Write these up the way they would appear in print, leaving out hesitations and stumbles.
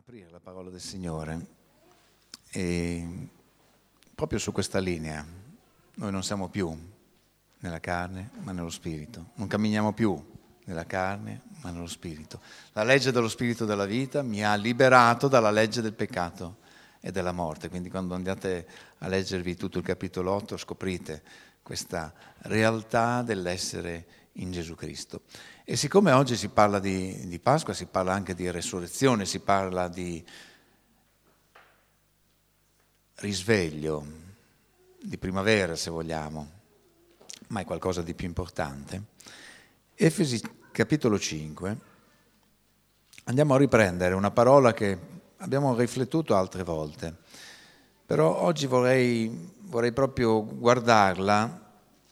aprire la parola del Signore e proprio su questa linea noi non siamo più nella carne ma nello Spirito, non camminiamo più nella carne ma nello Spirito. La legge dello Spirito della vita mi ha liberato dalla legge del peccato e della morte, quindi quando andate a leggervi tutto il capitolo 8 scoprite questa realtà dell'essere in Gesù Cristo. E siccome oggi si parla di Pasqua, si parla anche di resurrezione, si parla di risveglio, di primavera se vogliamo, ma è qualcosa di più importante. Efesi capitolo 5, andiamo a riprendere una parola che abbiamo riflettuto altre volte, però oggi vorrei proprio guardarla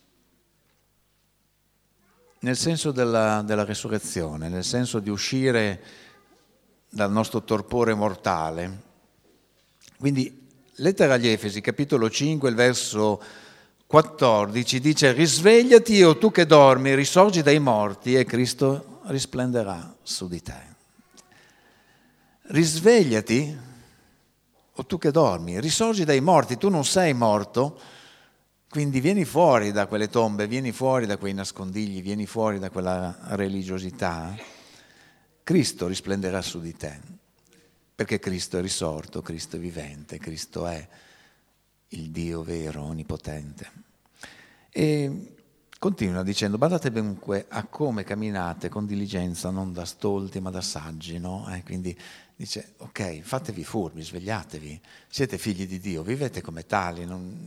nel senso della resurrezione, nel senso di uscire dal nostro torpore mortale. Quindi, lettera agli Efesi, capitolo 5, il verso 14, dice: risvegliati, o tu che dormi, risorgi dai morti e Cristo risplenderà su di te. Risvegliati, o tu che dormi, risorgi dai morti, tu non sei morto. Quindi vieni fuori da quelle tombe, vieni fuori da quei nascondigli, vieni fuori da quella religiosità. Cristo risplenderà su di te, perché Cristo è risorto, Cristo è vivente, Cristo è il Dio vero, onnipotente. E continua dicendo: badate dunque a come camminate con diligenza, non da stolti ma da saggi, no? Quindi dice: ok, fatevi furbi, svegliatevi, siete figli di Dio, vivete come tali,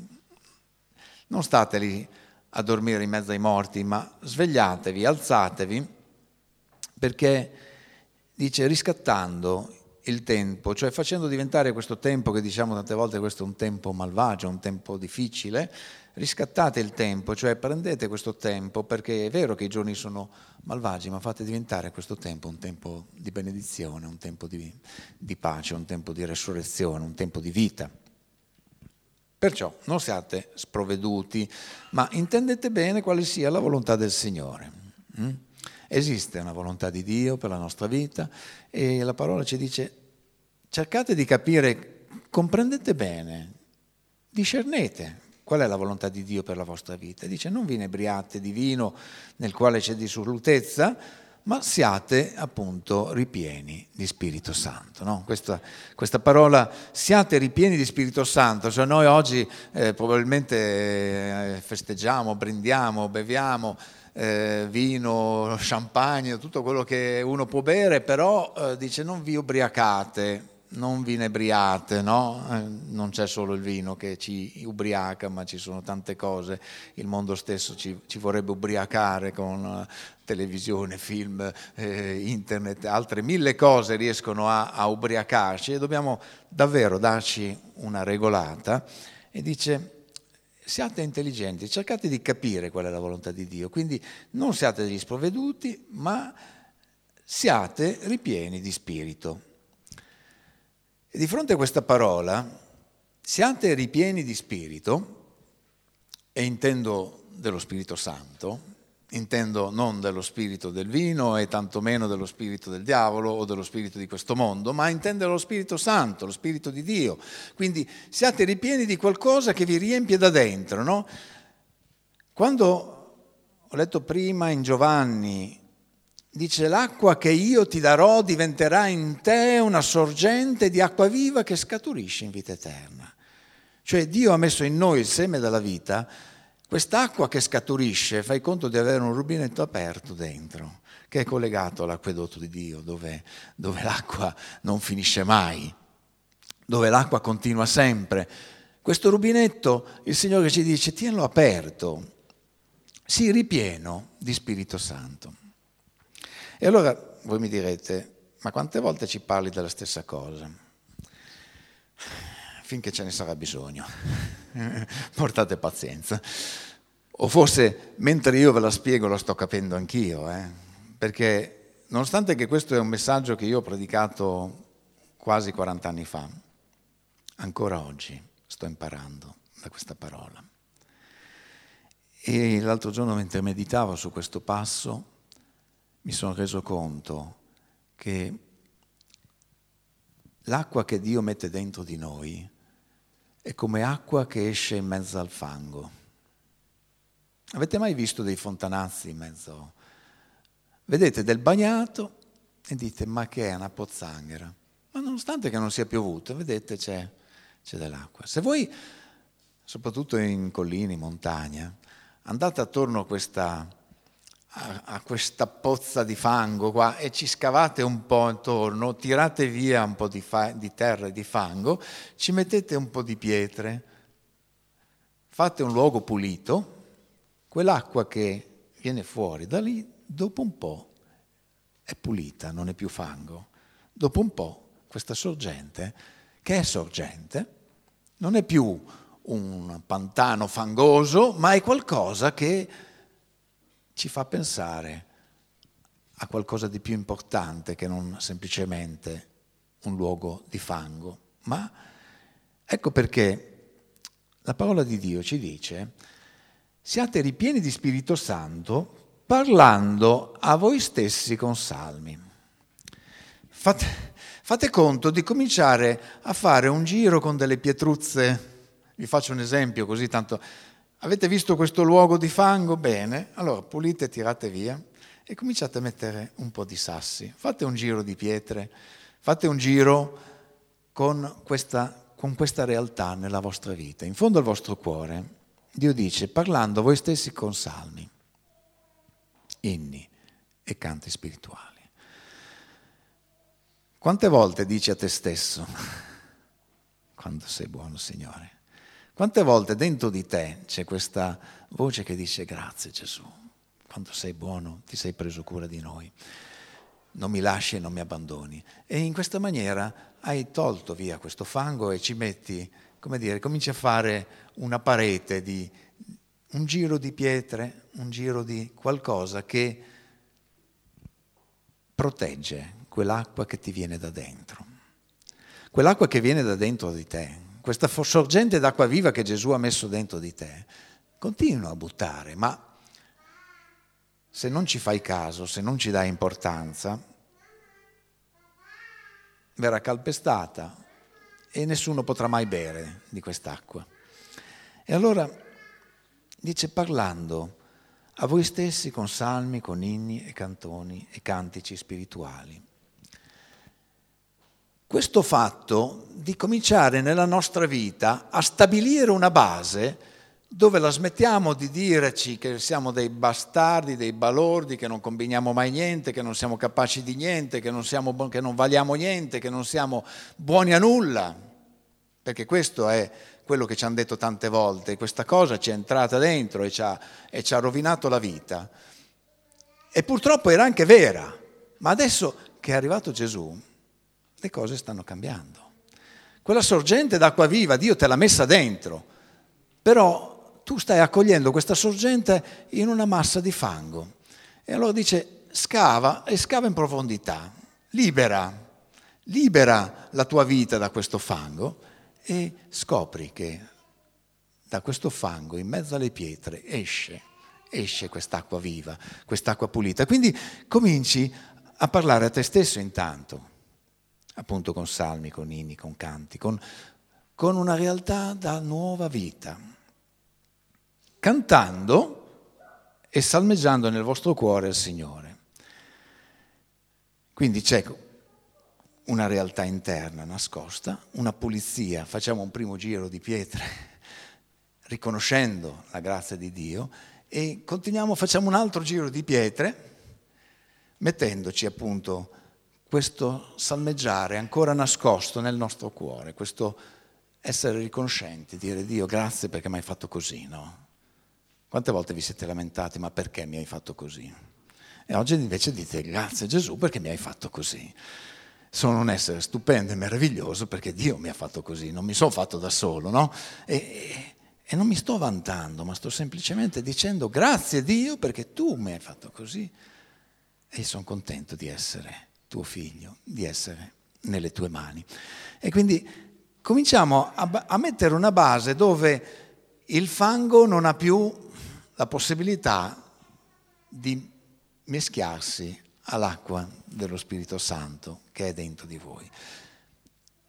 non state lì a dormire in mezzo ai morti, ma svegliatevi, alzatevi, perché dice riscattando il tempo, cioè facendo diventare questo tempo che diciamo tante volte questo è un tempo malvagio, un tempo difficile, riscattate il tempo, cioè prendete questo tempo, perché è vero che i giorni sono malvagi, ma fate diventare questo tempo un tempo di benedizione, un tempo di pace, un tempo di resurrezione, un tempo di vita. Perciò non siate sprovveduti, ma intendete bene quale sia la volontà del Signore. Esiste una volontà di Dio per la nostra vita e la parola ci dice: cercate di capire, comprendete bene, discernete qual è la volontà di Dio per la vostra vita. Dice: non vi inebriate di vino nel quale c'è dissolutezza, ma siate appunto ripieni di Spirito Santo. No? Questa parola, siate ripieni di Spirito Santo, cioè noi oggi probabilmente festeggiamo, brindiamo, beviamo vino, champagne, tutto quello che uno può bere, però dice non vi ubriacate, non vi inebriate, no? Non c'è solo il vino che ci ubriaca, ma ci sono tante cose. Il mondo stesso ci vorrebbe ubriacare con televisione, film, internet, altre 1000 cose riescono a ubriacarci e dobbiamo davvero darci una regolata. E dice: siate intelligenti, cercate di capire qual è la volontà di Dio, quindi non siate degli sprovveduti, ma siate ripieni di spirito. E di fronte a questa parola, siate ripieni di spirito, e intendo dello Spirito Santo, intendo non dello spirito del vino e tantomeno dello spirito del diavolo o dello spirito di questo mondo, ma intendo lo Spirito Santo, lo Spirito di Dio. Quindi siate ripieni di qualcosa che vi riempie da dentro, no? Quando ho letto prima in Giovanni, dice: l'acqua che io ti darò diventerà in te una sorgente di acqua viva che scaturisce in vita eterna. Cioè Dio ha messo in noi il seme della vita. Quest'acqua che scaturisce, fai conto di avere un rubinetto aperto dentro, che è collegato all'acquedotto di Dio, dove l'acqua non finisce mai, dove l'acqua continua sempre. Questo rubinetto, il Signore ci dice: tienilo aperto, sii ripieno di Spirito Santo. E allora voi mi direte: ma quante volte ci parli della stessa cosa? Finché ce ne sarà bisogno. Portate pazienza. O forse mentre io ve la spiego lo sto capendo anch'io, perché nonostante che questo è un messaggio che io ho predicato quasi 40 anni fa, ancora oggi sto imparando da questa parola. E l'altro giorno, mentre meditavo su questo passo, mi sono reso conto che l'acqua che Dio mette dentro di noi è come acqua che esce in mezzo al fango. Avete mai visto dei fontanazzi in mezzo? Vedete del bagnato e dite, ma che è una pozzanghera? Ma nonostante che non sia piovuto, vedete c'è dell'acqua. Se voi, soprattutto in colline, in montagna, andate attorno a questa pozza di fango qua e ci scavate un po' intorno, tirate via un po' di terra e di fango, ci mettete un po' di pietre, fate un luogo pulito, quell'acqua che viene fuori da lì, dopo un po' è pulita, non è più fango. Dopo un po' questa sorgente, che è sorgente, non è più un pantano fangoso, ma è qualcosa che ci fa pensare a qualcosa di più importante che non semplicemente un luogo di fango. Ma ecco perché la parola di Dio ci dice: siate ripieni di Spirito Santo parlando a voi stessi con salmi. Fate conto di cominciare a fare un giro con delle pietruzze. Vi faccio un esempio così tanto. Avete visto questo luogo di fango? Bene, allora pulite, tirate via e cominciate a mettere un po' di sassi. Fate un giro di pietre, fate un giro con questa realtà nella vostra vita. In fondo al vostro cuore, Dio dice, parlando a voi stessi con salmi, inni e canti spirituali. Quante volte dici a te stesso, quando sei buono, Signore? Quante volte dentro di te c'è questa voce che dice grazie Gesù, quando sei buono ti sei preso cura di noi, non mi lasci e non mi abbandoni. E in questa maniera hai tolto via questo fango e ci metti, cominci a fare una parete un giro di pietre, un giro di qualcosa che protegge quell'acqua che ti viene da dentro. Quell'acqua che viene da dentro di te, questa sorgente d'acqua viva che Gesù ha messo dentro di te, continua a buttare, ma se non ci fai caso, se non ci dai importanza, verrà calpestata e nessuno potrà mai bere di quest'acqua. E allora dice parlando a voi stessi con salmi, con inni e cantoni e cantici spirituali. Questo fatto di cominciare nella nostra vita a stabilire una base dove la smettiamo di dirci che siamo dei bastardi, dei balordi, che non combiniamo mai niente, che non siamo capaci di niente, che non valiamo niente, che non siamo buoni a nulla, perché questo è quello che ci hanno detto tante volte, questa cosa ci è entrata dentro e ci ha rovinato la vita. E purtroppo era anche vera, ma adesso che è arrivato Gesù, le cose stanno cambiando. Quella sorgente d'acqua viva, Dio te l'ha messa dentro, però tu stai accogliendo questa sorgente in una massa di fango. E allora dice, scava in profondità, libera la tua vita da questo fango e scopri che da questo fango, in mezzo alle pietre, esce quest'acqua viva, quest'acqua pulita. Quindi cominci a parlare a te stesso intanto, appunto con salmi, con inni, con canti, con una realtà da nuova vita, cantando e salmeggiando nel vostro cuore il Signore. Quindi c'è una realtà interna nascosta, una pulizia, facciamo un primo giro di pietre, riconoscendo la grazia di Dio, e facciamo un altro giro di pietre, mettendoci appunto questo salmeggiare ancora nascosto nel nostro cuore, questo essere riconoscenti, dire Dio grazie perché mi hai fatto così, no? Quante volte vi siete lamentati, ma perché mi hai fatto così? E oggi invece dite grazie Gesù perché mi hai fatto così. Sono un essere stupendo e meraviglioso perché Dio mi ha fatto così, non mi sono fatto da solo, no? E non mi sto vantando, ma sto semplicemente dicendo grazie Dio perché tu mi hai fatto così e sono contento di essere tuo figlio, di essere nelle tue mani. E quindi cominciamo a mettere una base dove il fango non ha più la possibilità di mischiarsi all'acqua dello Spirito Santo che è dentro di voi.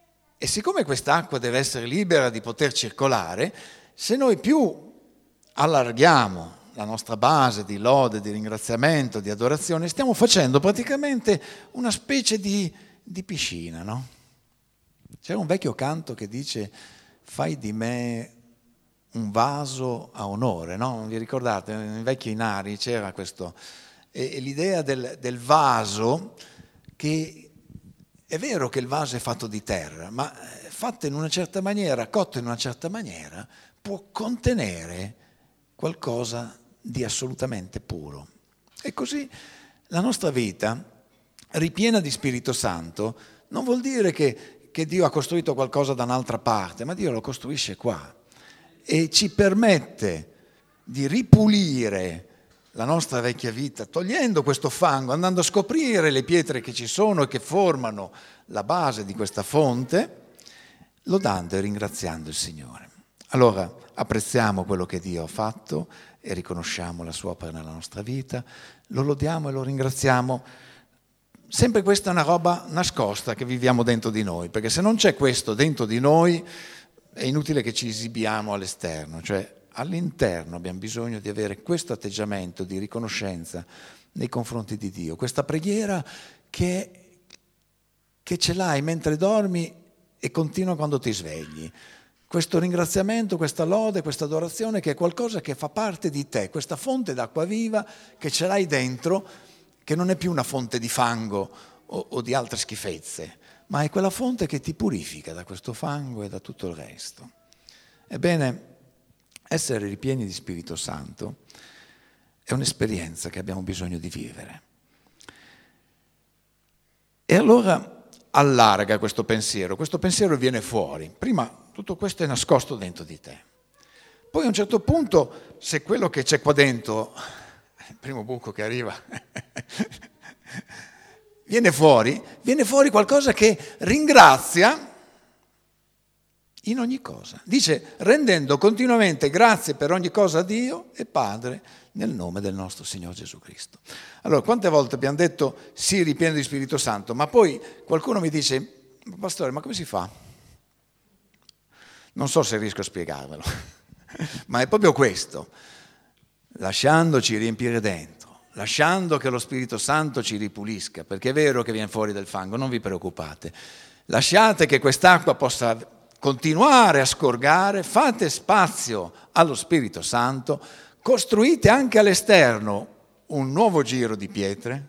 E siccome quest'acqua deve essere libera di poter circolare, se noi più allarghiamo la nostra base di lode, di ringraziamento, di adorazione, stiamo facendo praticamente una specie di piscina, no? C'era un vecchio canto che dice: fai di me un vaso a onore, no? Non vi ricordate? Nei vecchi Inari c'era questo. E l'idea del vaso, che è vero che il vaso è fatto di terra, ma fatto in una certa maniera, cotto in una certa maniera, può contenere qualcosa di assolutamente puro. E così la nostra vita, ripiena di Spirito Santo, non vuol dire che Dio ha costruito qualcosa da un'altra parte, ma Dio lo costruisce qua e ci permette di ripulire la nostra vecchia vita, togliendo questo fango, andando a scoprire le pietre che ci sono e che formano la base di questa fonte, lodando e ringraziando il Signore. Allora apprezziamo quello che Dio ha fatto e riconosciamo la sua opera nella nostra vita, lo lodiamo e lo ringraziamo. Sempre questa è una roba nascosta che viviamo dentro di noi, perché se non c'è questo dentro di noi è inutile che ci esibiamo all'esterno, cioè all'interno abbiamo bisogno di avere questo atteggiamento di riconoscenza nei confronti di Dio, questa preghiera che ce l'hai mentre dormi e continua quando ti svegli, questo ringraziamento, questa lode, questa adorazione che è qualcosa che fa parte di te, questa fonte d'acqua viva che ce l'hai dentro, che non è più una fonte di fango o di altre schifezze, ma è quella fonte che ti purifica da questo fango e da tutto il resto. Ebbene, essere ripieni di Spirito Santo è un'esperienza che abbiamo bisogno di vivere. E allora allarga questo pensiero viene fuori. Prima tutto questo è nascosto dentro di te. Poi a un certo punto, se quello che c'è qua dentro, il primo buco che arriva, viene fuori qualcosa che ringrazia in ogni cosa. Dice: rendendo continuamente grazie per ogni cosa a Dio e Padre nel nome del nostro Signore Gesù Cristo. Allora, quante volte abbiamo detto sì, ripieno di Spirito Santo, ma poi qualcuno mi dice: pastore, ma come si fa? Non so se riesco a spiegarvelo, ma è proprio questo, lasciandoci riempire dentro, lasciando che lo Spirito Santo ci ripulisca, perché è vero che viene fuori del fango, non vi preoccupate, lasciate che quest'acqua possa continuare a scorgare, fate spazio allo Spirito Santo, costruite anche all'esterno un nuovo giro di pietre,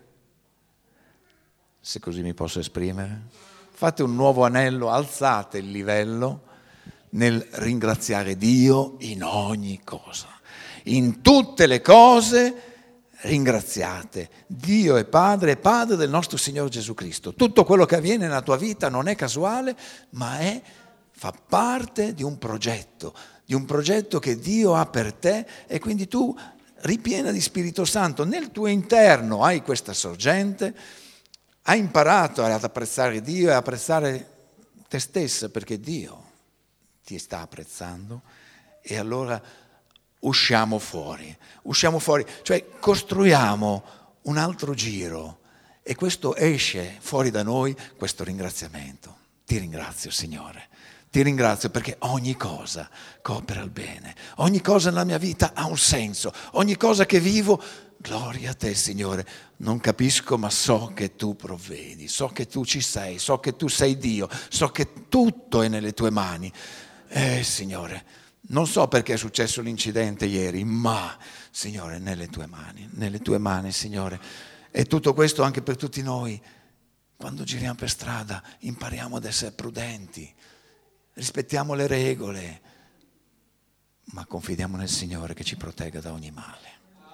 se così mi posso esprimere, fate un nuovo anello, alzate il livello nel ringraziare Dio in ogni cosa. In tutte le cose ringraziate Dio e Padre del nostro Signore Gesù Cristo. Tutto quello che avviene nella tua vita non è casuale, ma fa parte di un progetto che Dio ha per te, e quindi tu, ripiena di Spirito Santo, nel tuo interno hai questa sorgente, hai imparato ad apprezzare Dio e apprezzare te stessa, perché Dio ti sta apprezzando, e allora usciamo fuori, cioè costruiamo un altro giro, e questo esce fuori da noi, questo ringraziamento. Ti ringrazio, Signore. Ti ringrazio perché ogni cosa coopera al bene, ogni cosa nella mia vita ha un senso, ogni cosa che vivo, gloria a te, Signore. Non capisco, ma so che tu provvedi, so che tu ci sei, so che tu sei Dio, so che tutto è nelle tue mani. Signore, non so perché è successo l'incidente ieri, ma, Signore, nelle tue mani, Signore. E tutto questo anche per tutti noi. Quando giriamo per strada impariamo ad essere prudenti, rispettiamo le regole, ma confidiamo nel Signore che ci protegga da ogni male.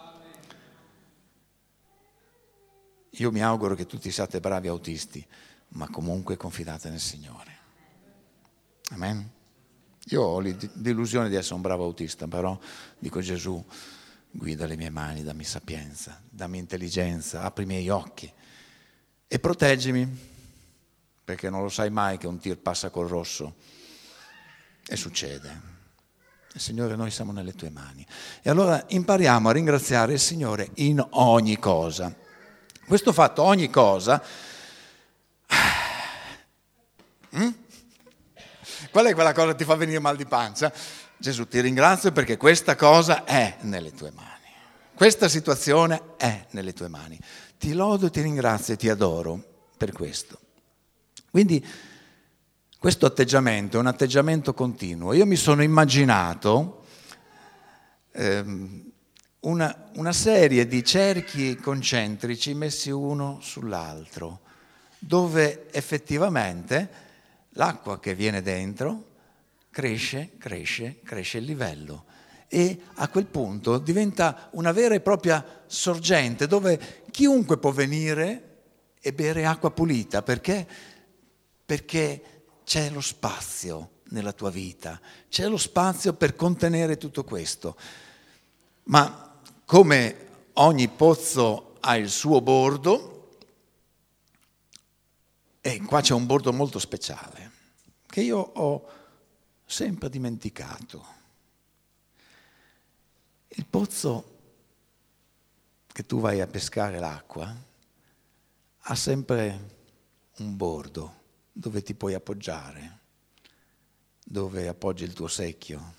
Io mi auguro che tutti siate bravi autisti, ma comunque confidate nel Signore. Amen? Io ho l'illusione di essere un bravo autista, però dico: Gesù, guida le mie mani, dammi sapienza, dammi intelligenza, apri i miei occhi e proteggimi, perché non lo sai mai che un tir passa col rosso. E succede. Signore, noi siamo nelle tue mani. E allora impariamo a ringraziare il Signore in ogni cosa. Questo fatto, ogni cosa, Qual è quella cosa che ti fa venire mal di pancia? Gesù, ti ringrazio perché questa cosa è nelle tue mani. Questa situazione è nelle tue mani. Ti lodo, ti ringrazio e ti adoro per questo. Quindi questo atteggiamento è un atteggiamento continuo. Io mi sono immaginato una serie di cerchi concentrici messi uno sull'altro, dove effettivamente l'acqua che viene dentro cresce il livello e a quel punto diventa una vera e propria sorgente dove chiunque può venire e bere acqua pulita. Perché? Perché c'è lo spazio nella tua vita, c'è lo spazio per contenere tutto questo. Ma come ogni pozzo ha il suo bordo, e qua c'è un bordo molto speciale, che io ho sempre dimenticato. Il pozzo che tu vai a pescare l'acqua ha sempre un bordo dove ti puoi appoggiare, dove appoggi il tuo secchio,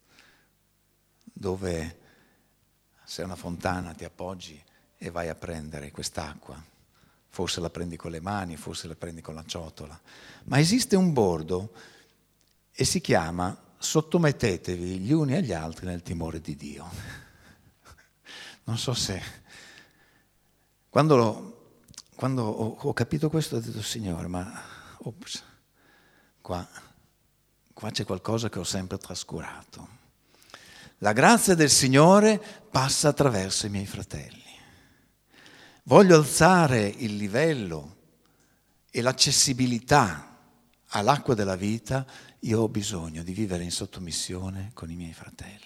dove se è una fontana ti appoggi e vai a prendere quest'acqua. Forse la prendi con le mani, forse la prendi con la ciotola. Ma esiste un bordo e si chiama sottomettetevi gli uni agli altri nel timore di Dio. Non so se... Quando ho capito questo ho detto, Signore, ma ops, qua c'è qualcosa che ho sempre trascurato. La grazia del Signore passa attraverso i miei fratelli. Voglio alzare il livello e l'accessibilità all'acqua della vita, io ho bisogno di vivere in sottomissione con i miei fratelli.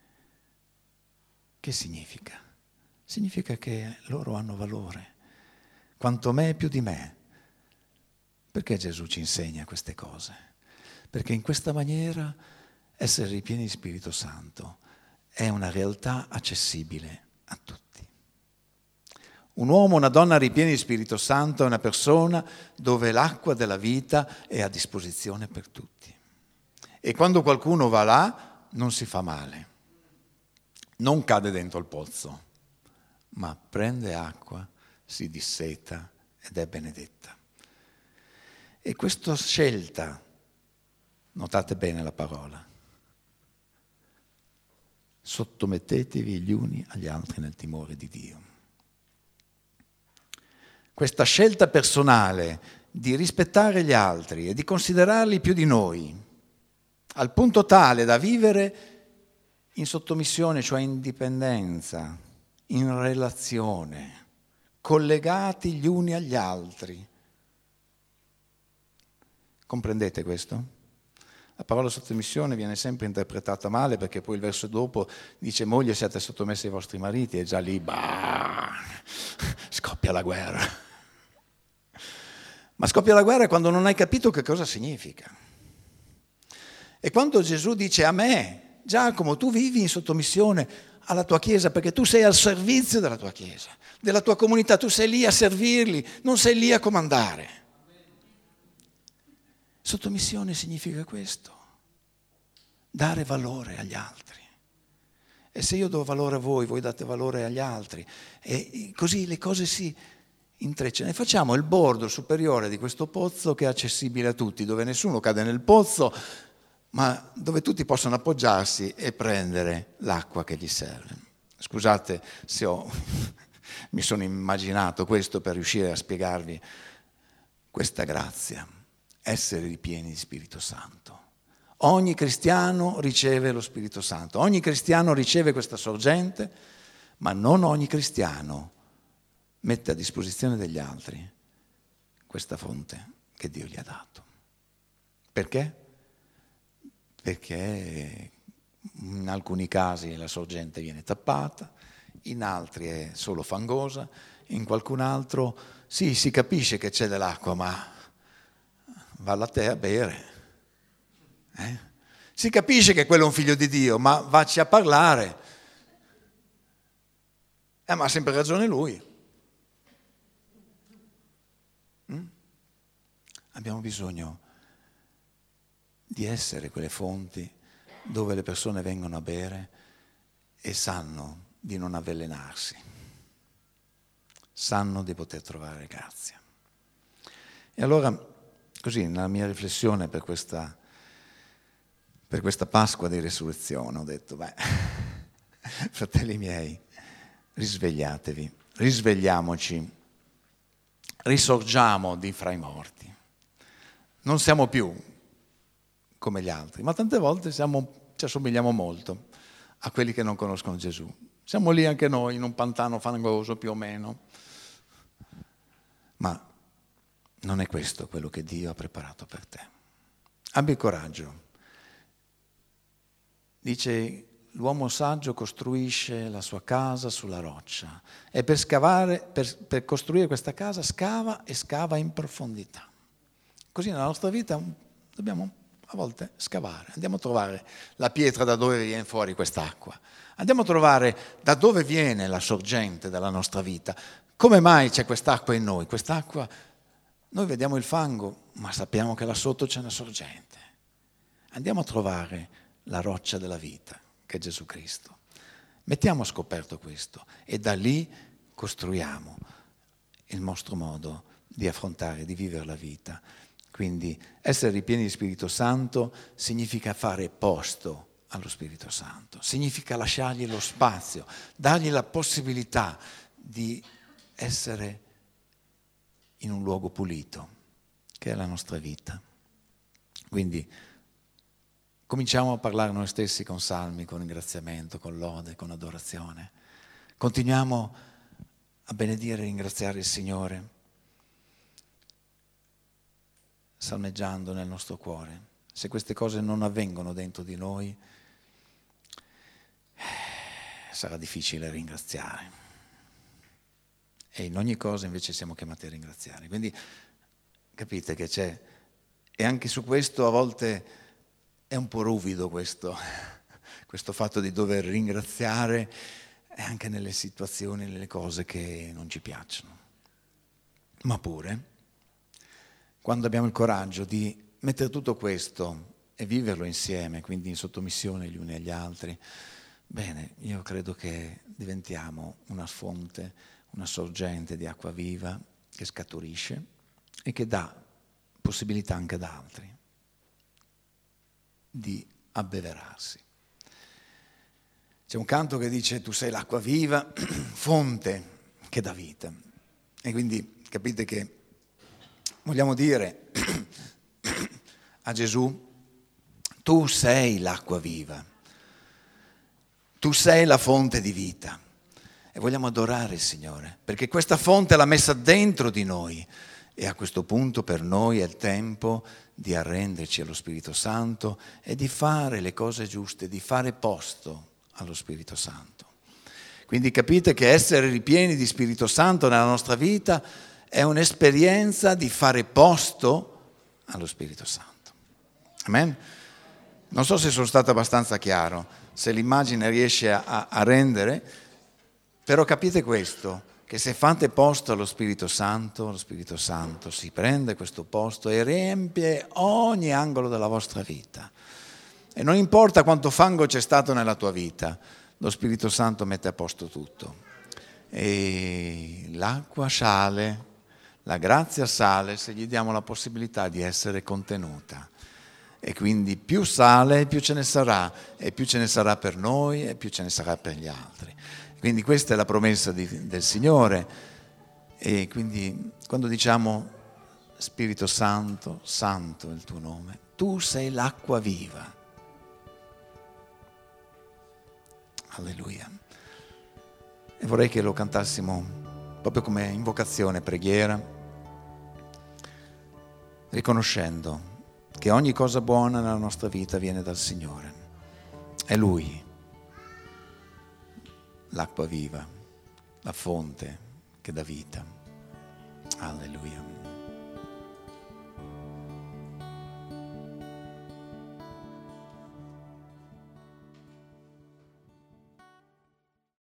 Che significa? Significa che loro hanno valore, quanto me più di me. Perché Gesù ci insegna queste cose? Perché in questa maniera essere ripieni di Spirito Santo è una realtà accessibile a tutti. Un uomo, una donna ripieni di Spirito Santo è una persona dove l'acqua della vita è a disposizione per tutti. E quando qualcuno va là non si fa male, non cade dentro il pozzo, ma prende acqua, si disseta ed è benedetta. E questa scelta, notate bene la parola, sottomettetevi gli uni agli altri nel timore di Dio. Questa scelta personale di rispettare gli altri e di considerarli più di noi, al punto tale da vivere in sottomissione, cioè in dipendenza, in relazione, collegati gli uni agli altri. Comprendete questo? La parola sottomissione viene sempre interpretata male perché poi il verso dopo dice moglie siate sottomessi ai vostri mariti e già lì scoppia la guerra. Ma scoppia la guerra quando non hai capito che cosa significa. E quando Gesù dice a me, Giacomo, tu vivi in sottomissione alla tua Chiesa perché tu sei al servizio della tua Chiesa, della tua comunità, tu sei lì a servirli, non sei lì a comandare. Sottomissione significa questo, dare valore agli altri. E se io do valore a voi, voi date valore agli altri. E così le cose si intrecciano. E facciamo il bordo superiore di questo pozzo che è accessibile a tutti, dove nessuno cade nel pozzo, ma dove tutti possono appoggiarsi e prendere l'acqua che gli serve. Scusate se mi sono immaginato questo per riuscire a spiegarvi questa grazia. Essere ripieni di Spirito Santo. Ogni cristiano riceve lo Spirito Santo, ogni cristiano riceve questa sorgente, ma non ogni cristiano mette a disposizione degli altri questa fonte che Dio gli ha dato. Perché? Perché in alcuni casi la sorgente viene tappata, in altri è solo fangosa, in qualcun altro sì, si capisce che c'è dell'acqua, ma valla a te a bere. Si capisce che quello è un figlio di Dio, ma vacci a parlare. Ma ha sempre ragione lui. Abbiamo bisogno di essere quelle fonti dove le persone vengono a bere e sanno di non avvelenarsi, sanno di poter trovare grazia. E allora, così, nella mia riflessione per questa Pasqua di Resurrezione, ho detto, fratelli miei, risvegliatevi, risvegliamoci, risorgiamo di fra i morti. Non siamo più come gli altri, ma tante volte ci assomigliamo molto a quelli che non conoscono Gesù. Siamo lì anche noi, in un pantano fangoso più o meno. Ma non è questo quello che Dio ha preparato per te. Abbi coraggio. Dice, l'uomo saggio costruisce la sua casa sulla roccia e per costruire questa casa scava e scava in profondità. Così nella nostra vita dobbiamo a volte scavare, andiamo a trovare la pietra da dove viene fuori quest'acqua, andiamo a trovare da dove viene la sorgente della nostra vita, come mai c'è quest'acqua in noi, quest'acqua, noi vediamo il fango ma sappiamo che là sotto c'è una sorgente, andiamo a trovare la roccia della vita che è Gesù Cristo, mettiamo a scoperto questo e da lì costruiamo il nostro modo di affrontare, di vivere la vita. Quindi essere ripieni di Spirito Santo significa fare posto allo Spirito Santo, significa lasciargli lo spazio, dargli la possibilità di essere in un luogo pulito, che è la nostra vita. Quindi cominciamo a parlare noi stessi con salmi, con ringraziamento, con lode, con adorazione. Continuiamo a benedire e ringraziare il Signore, salmeggiando nel nostro cuore. Se queste cose non avvengono dentro di noi, sarà difficile ringraziare. E in ogni cosa invece siamo chiamati a ringraziare. Quindi capite che c'è, e anche su questo a volte è un po' ruvido questo fatto di dover ringraziare anche nelle situazioni, nelle cose che non ci piacciono. Ma pure, quando abbiamo il coraggio di mettere tutto questo e viverlo insieme, quindi in sottomissione gli uni agli altri, bene, io credo che diventiamo una fonte, una sorgente di acqua viva che scaturisce e che dà possibilità anche ad altri di abbeverarsi. C'è un canto che dice tu sei l'acqua viva, fonte che dà vita. E quindi capite che vogliamo dire a Gesù, tu sei l'acqua viva, tu sei la fonte di vita. E vogliamo adorare il Signore, perché questa fonte l'ha messa dentro di noi. E a questo punto per noi è il tempo di arrenderci allo Spirito Santo e di fare le cose giuste, di fare posto allo Spirito Santo. Quindi capite che essere ripieni di Spirito Santo nella nostra vita è un'esperienza di fare posto allo Spirito Santo. Amen? Non so se sono stato abbastanza chiaro, se l'immagine riesce a rendere, però capite questo, che se fate posto allo Spirito Santo, lo Spirito Santo si prende questo posto e riempie ogni angolo della vostra vita. E non importa quanto fango c'è stato nella tua vita, lo Spirito Santo mette a posto tutto. E l'acqua sale, la grazia sale se gli diamo la possibilità di essere contenuta. E quindi più sale, più ce ne sarà, e più ce ne sarà per noi e più ce ne sarà per gli altri. Quindi questa è la promessa del Signore. E quindi quando diciamo Spirito Santo, santo è il tuo nome, tu sei l'acqua viva. Alleluia. E vorrei che lo cantassimo proprio come invocazione, preghiera, riconoscendo che ogni cosa buona nella nostra vita viene dal Signore. È Lui, l'acqua viva, la fonte che dà vita. Alleluia.